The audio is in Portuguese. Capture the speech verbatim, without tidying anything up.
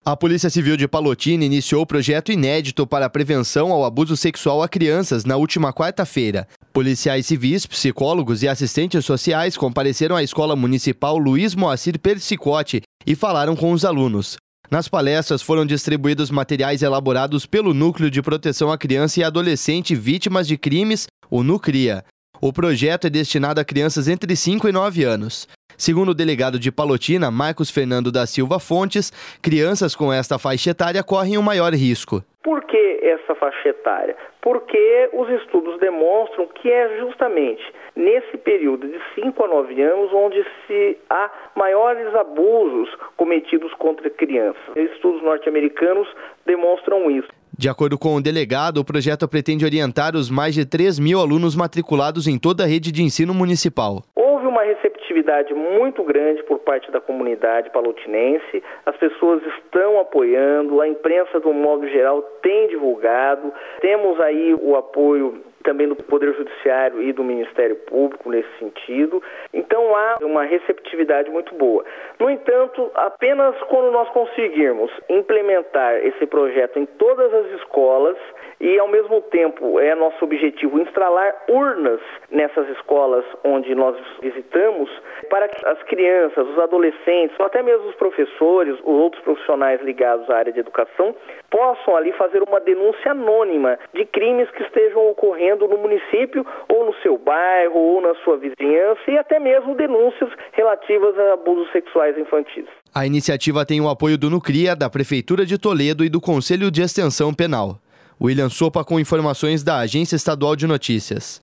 A Polícia Civil de Palotina iniciou o projeto inédito para a prevenção ao abuso sexual a crianças na última quarta-feira. Policiais civis, psicólogos e assistentes sociais compareceram à Escola Municipal Luiz Moacir Persicotti e falaram com os alunos. Nas palestras foram distribuídos materiais elaborados pelo Núcleo de Proteção à Criança e Adolescente Vítimas de Crimes, o NUCRIA. O projeto é destinado a crianças entre cinco e nove anos. Segundo o delegado de Palotina, Marcos Fernando da Silva Fontes, crianças com esta faixa etária correm o maior risco. Por que essa faixa etária? Porque os estudos demonstram que é justamente nesse período de cinco a nove anos onde se há maiores abusos cometidos contra crianças. Estudos norte-americanos demonstram isso. De acordo com o delegado, o projeto pretende orientar os mais de três mil alunos matriculados em toda a rede de ensino municipal. Houve uma receptividade muito grande por parte da comunidade palotinense, as pessoas estão apoiando, a imprensa, de um modo geral, tem divulgado, temos aí o apoio também do Poder Judiciário e do Ministério Público nesse sentido. Então há uma receptividade muito boa. No entanto, apenas quando nós conseguirmos implementar esse projeto em todas as escolas e, ao mesmo tempo, é nosso objetivo instalar urnas nessas escolas onde nós visitamos, para que as crianças, os adolescentes, ou até mesmo os professores, os outros profissionais ligados à área de educação, possam ali fazer uma denúncia anônima de crimes que estejam ocorrendo no município, ou no seu bairro, ou na sua vizinhança, e até mesmo denúncias relativas a abusos sexuais infantis. A iniciativa tem o apoio do NUCRIA, da Prefeitura de Toledo e do Conselho de Extensão Penal. William Sopa com informações da Agência Estadual de Notícias.